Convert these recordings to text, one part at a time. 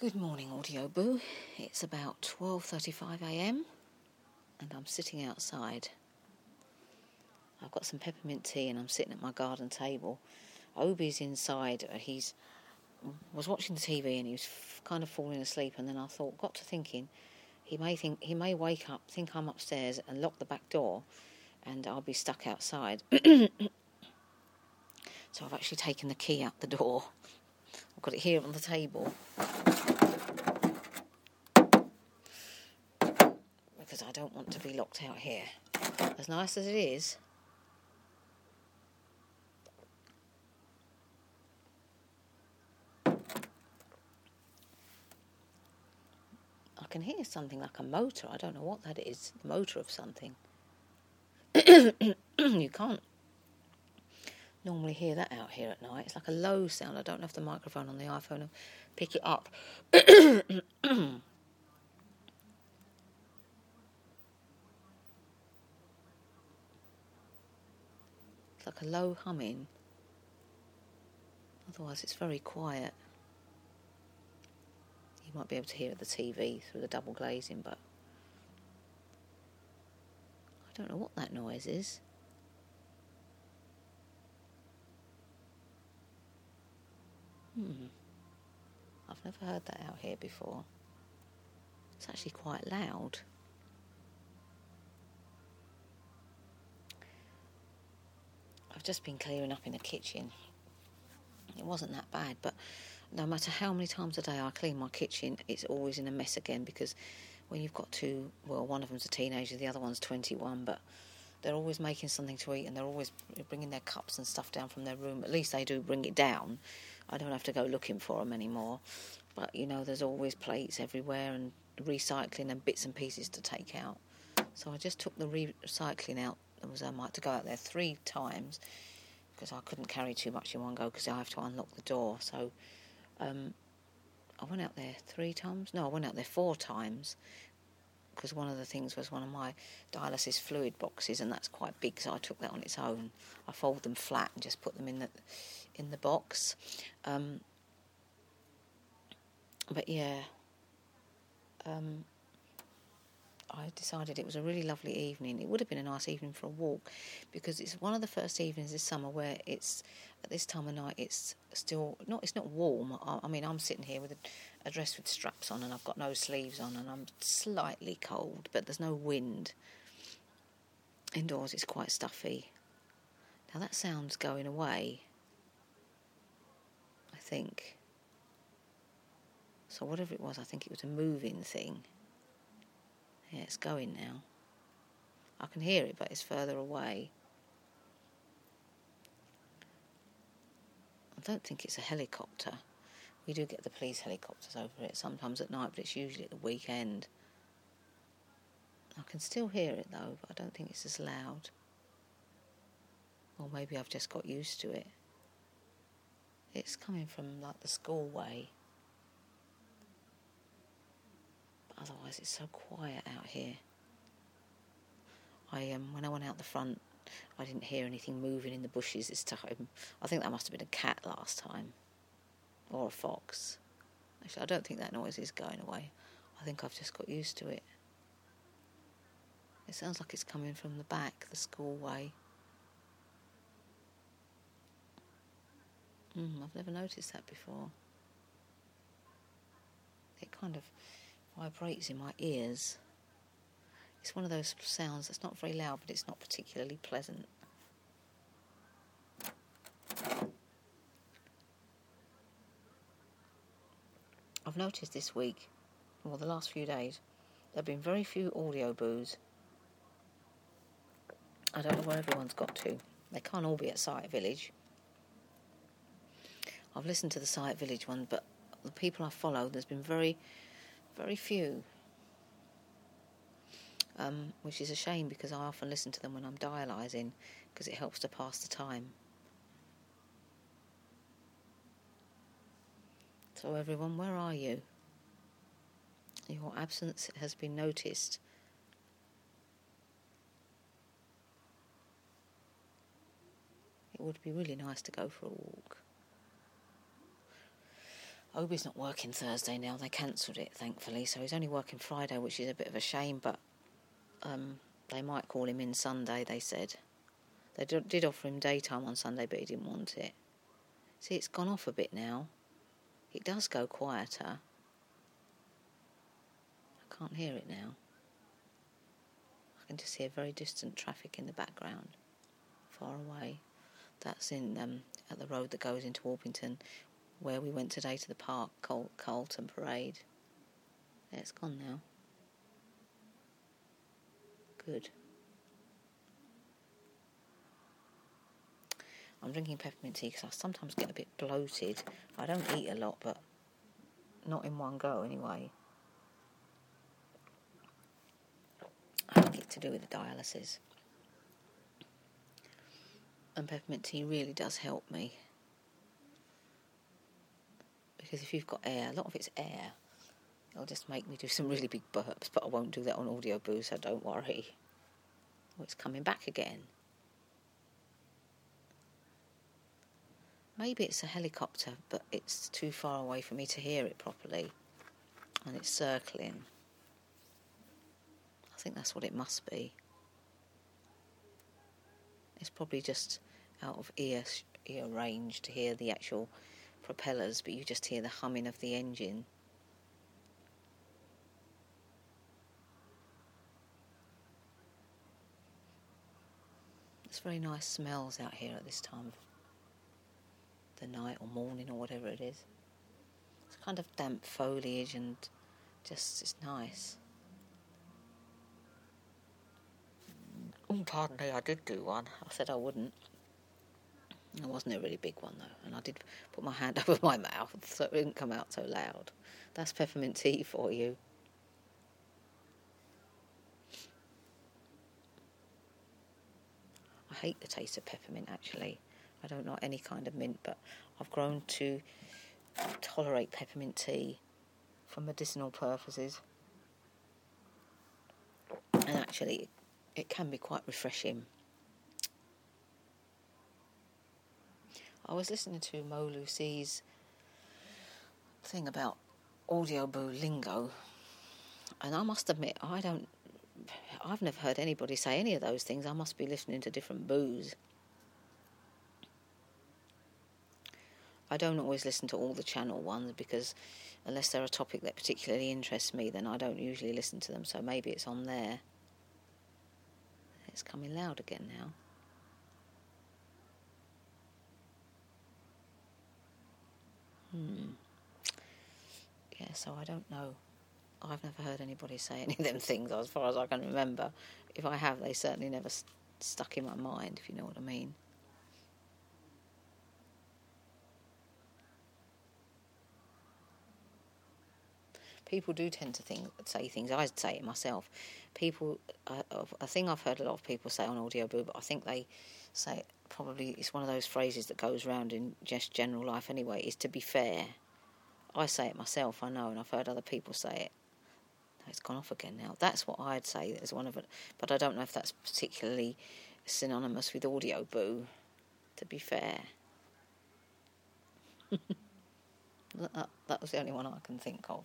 Good morning, Audio Boo. It's about 12:35 a.m. and I'm sitting outside. I've got some peppermint tea and I'm sitting at my garden table. Obi's inside. He was watching the TV and he was kind of falling asleep, and then I thought, got to thinking, he may wake up, think I'm upstairs and lock the back door and I'll be stuck outside. So I've actually taken the key out the door. I've got it here on the table. Because I don't want to be locked out here. As nice as it is, I can hear something like a motor. I don't know what that is. The motor of something. You can't normally hear that out here at night. It's like a low sound. I don't know if the microphone on the iPhone will pick it up. It's like a low humming. Otherwise it's very quiet. You might be able to hear it at the TV through the double glazing, but I don't know what that noise is. I've never heard that out here before. It's actually quite loud. I've just been clearing up in the kitchen. It wasn't that bad, but no matter how many times a day I clean my kitchen, it's always in a mess again, because when you've got two, well, one of them's a teenager, the other one's 21, but they're always making something to eat and they're always bringing their cups and stuff down from their room. At least they do bring it down. I don't have to go looking for them anymore. But, you know, there's always plates everywhere and recycling and bits and pieces to take out. So I just took the recycling out. I had to go out there 3 times because I couldn't carry too much in one go because I have to unlock the door. So I went out there 3 times. No, I went out there 4 times because one of the things was one of my dialysis fluid boxes, and that's quite big, so I took that on its own. I fold them flat and just put them in the box. But yeah, I decided it was a really lovely evening. It would have been a nice evening for a walk, because it's one of the first evenings this summer where it's, at this time of night, it's not warm. I mean, I'm sitting here with a dress with straps on and I've got no sleeves on and I'm slightly cold, but there's no wind. Indoors it's quite stuffy. Now that sound's going away, I think. So whatever it was, I think it was a moving thing. Yeah, it's going now. I can hear it, but it's further away. I don't think it's a helicopter. We do get the police helicopters over it sometimes at night, but it's usually at the weekend. I can still hear it though, but I don't think it's as loud. Or maybe I've just got used to it. It's coming from like the school way. But otherwise it's so quiet out here. When I went out the front, I didn't hear anything moving in the bushes this time. I think that must have been a cat last time. Or a fox. Actually, I don't think that noise is going away. I think I've just got used to it. It sounds like it's coming from the back, the school way. I've never noticed that before. It kind of vibrates in my ears. It's one of those sounds that's not very loud, but it's not particularly pleasant. I've noticed this week, or the last few days, there have been very few audio boos. I don't know where everyone's got to. They can't all be at Sight Village. I've listened to the Sight Village one, but the people I follow, there's been very, very few. Which is a shame, because I often listen to them when I'm dialysing, because it helps to pass the time. So everyone, where are you? Your absence has been noticed. It would be really nice to go for a walk. Obi's not working Thursday now. They cancelled it, thankfully, so he's only working Friday, which is a bit of a shame, but they might call him in Sunday, they said. They did offer him daytime on Sunday, but he didn't want it. See, it's gone off a bit now. It does go quieter. I can't hear it now. I can just hear very distant traffic in the background, far away. That's in at the road that goes into Orpington, where we went today to the park, Carlton Parade. Yeah, it's gone now. Good. I'm drinking peppermint tea because I sometimes get a bit bloated. I don't eat a lot, but not in one go anyway. I think it's to do with the dialysis. And peppermint tea really does help me. Because if you've got air, a lot of it's air, it'll just make me do some really big burps, but I won't do that on Audio Boo, so don't worry. Oh, it's coming back again. Maybe it's a helicopter, but it's too far away for me to hear it properly. And it's circling. I think that's what it must be. It's probably just out of ear range to hear the actual propellers, but you just hear the humming of the engine. It's very nice smells out here at this time of the night or morning or whatever it is. It's kind of damp foliage and just, it's nice. Oh, pardon me, I did do one. I said I wouldn't. It wasn't a really big one though, and I did put my hand over my mouth so it didn't come out so loud. That's peppermint tea for you. I hate the taste of peppermint actually. I don't like any kind of mint, but I've grown to tolerate peppermint tea for medicinal purposes. And actually, it can be quite refreshing. I was listening to Mo Lucie's thing about Audio Boo lingo, and I must admit, I've never heard anybody say any of those things. I must be listening to different boos. I don't always listen to all the channel ones because unless they're a topic that particularly interests me, then I don't usually listen to them, so maybe it's on there. It's coming loud again now. Yeah, so I don't know. I've never heard anybody say any of them things as far as I can remember. If I have, they certainly never stuck in my mind, if you know what I mean. People do tend to say things. I'd say it myself. People, a thing I've heard a lot of people say on Audio Boo, but I think they say it, probably it's one of those phrases that goes round in just general life anyway, is to be fair. I say it myself, I know, and I've heard other people say it. It's gone off again now. That's what I'd say as one of it, but I don't know if that's particularly synonymous with Audio Boo, to be fair. That was the only one I can think of.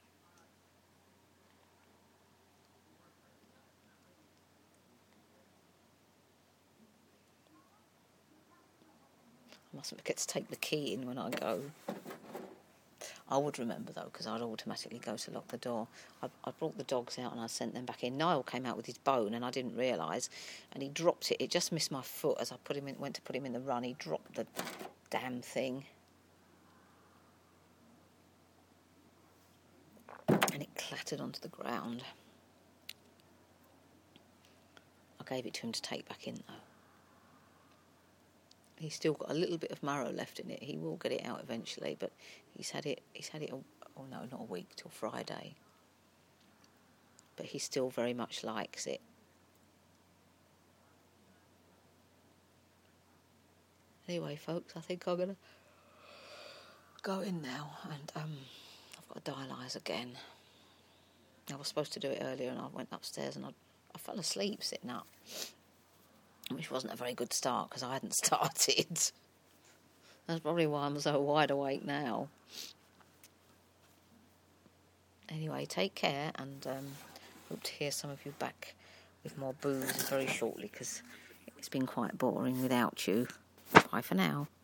I mustn't forget to take the key in when I go. I would remember though, because I'd automatically go to lock the door. I brought the dogs out and I sent them back in. Niall came out with his bone and I didn't realise, and he dropped it. It just missed my foot as I went to put him in the run. He dropped the damn thing, and it clattered onto the ground. I gave it to him to take back in though. He's still got a little bit of marrow left in it. He will get it out eventually, but he's had it. Oh no, not a week, till Friday. But he still very much likes it. Anyway, folks, I think I'm gonna go in now, and I've got to dialyse again. I was supposed to do it earlier, and I went upstairs and I fell asleep sitting up, which wasn't a very good start because I hadn't started. That's probably why I'm so wide awake now. Anyway, take care, and hope to hear some of you back with more booze very shortly, because it's been quite boring without you. Bye for now.